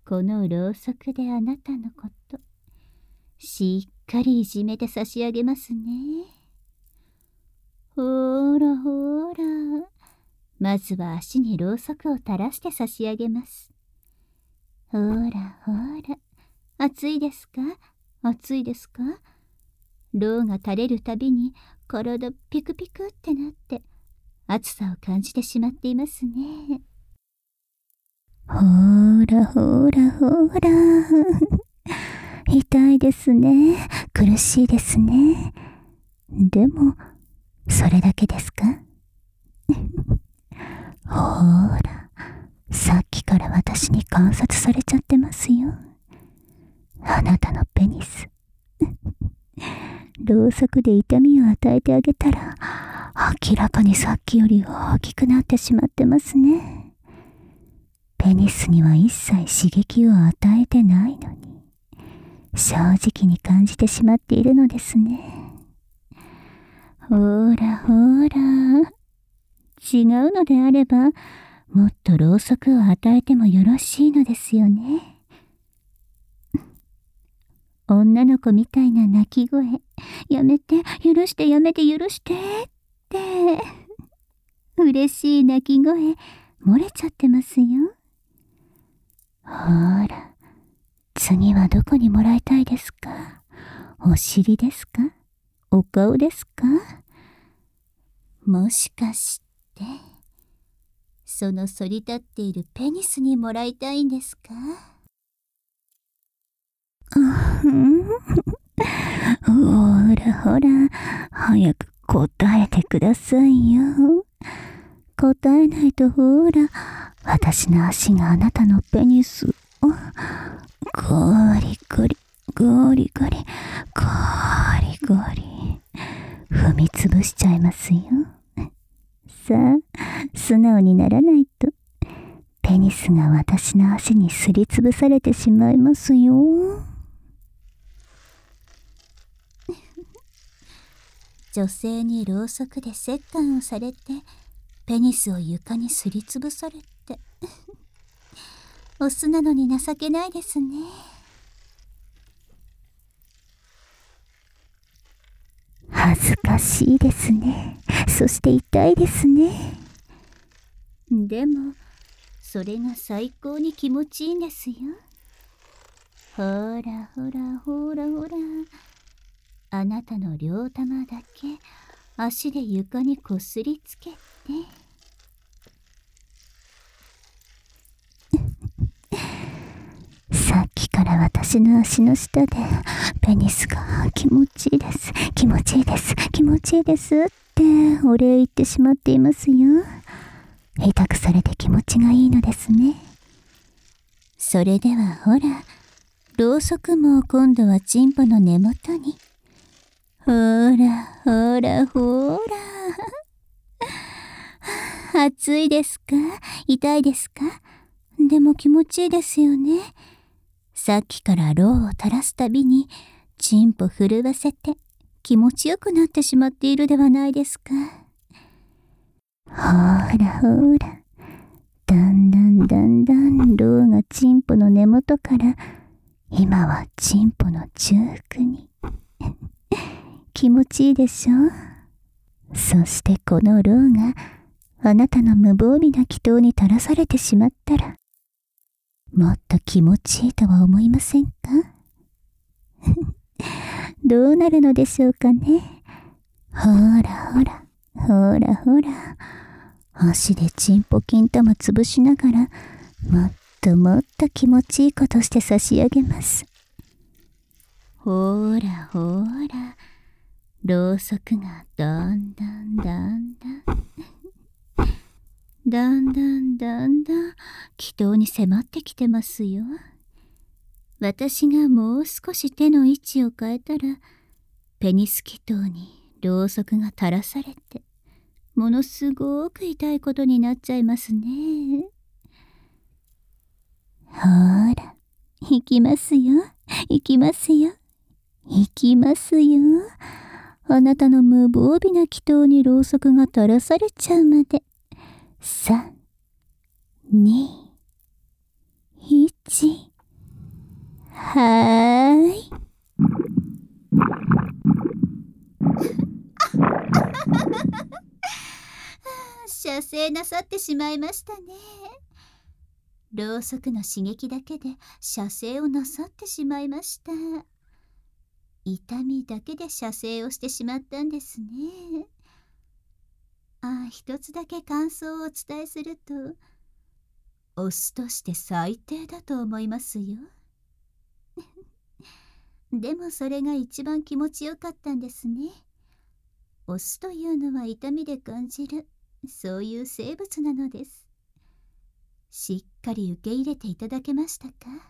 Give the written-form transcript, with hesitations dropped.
このろうそくであなたのこと、しっかりいじめて差し上げますね。ほらほら、まずは足にろうそくを垂らして差し上げます。ほらほら、暑いですか？暑いですか？ろうが垂れるたびに体ピクピクってなって暑さを感じてしまっていますね。ほらほらほら痛いですね。苦しいですね。でもそれだけですか？ほら、さっきから私に観察されちゃってますよ。あなたのペニス。ろうそくで痛みを与えてあげたら、明らかにさっきより大きくなってしまってますね。ペニスには一切刺激を与えてないのに、正直に感じてしまっているのですね。ほらほら、違うのであれば、もっとろうそくを与えてもよろしいのですよね。女の子みたいな泣き声、やめて、許して、やめて、許してって、嬉しい泣き声、漏れちゃってますよ。ほら、次はどこにもらいたいですか？お尻ですか？お顔ですか？もしかして、その反り立っているペニスにもらいたいんですか？ほらほら、早く答えてくださいよ。答えないとほら、私の足があなたのペニスをゴリゴリ、ゴリゴリ、ゴリゴリ、踏みつぶしちゃいますよ。さあ、素直にならないと、ペニスが私の足にすりつぶされてしまいますよ。女性にろうそくで折檻をされて、ペニスを床にすりつぶされてオスなのに情けないですね。恥ずかしいですね。そして痛いですね。でもそれが最高に気持ちいいんですよ。ほらほらほらほら、あなたの両玉だけ足で床にこすりつけてさっきから私の足の下でペニスが気持ちいいです、気持ちいいです、気持ちいいですってお礼言ってしまっていますよ。痛くされて気持ちがいいのですね。それではほら、ろうそくも今度はチンポの根元に。ほらほらほら暑いですか？痛いですか？でも気持ちいいですよね。さっきからろうを垂らすたびにチンポ震わせて気持ちよくなってしまっているではないですか。ほらほら、だんだんだんだんろうがチンポの根元から今はチンポの中腹に気持ちいいでしょ。そしてこのろうがあなたの無防備な祈祷に垂らされてしまったら、もっと気持ちいいとは思いませんか？どうなるのでしょうかね。ほらほら、ほらほら、足でチンポ金玉潰しながら、もっともっと気持ちいいことして差し上げます。ほらほら、ろうそくがだんだんだんだんだんだんだんだん祈祷に迫ってきてますよ。私がもう少し手の位置を変えたら、ペニス祈祷にろうそくが垂らされて、ものすごく痛いことになっちゃいますね。ほら、行きますよ、行きますよ、行きますよ。あなたの無防備な祈祷にろうそくが垂らされちゃうまで。3、2、1、 ーい。射精なさってしまいましたね。ろうそくの刺激だけで射精をなさってしまいました。痛みだけで射精をしてしまったんですね。一つだけ感想をお伝えすると、オスとして最低だと思いますよ。でもそれが一番気持ちよかったんですね。オスというのは痛みで感じる、そういう生物なのです。しっかり受け入れていただけましたか？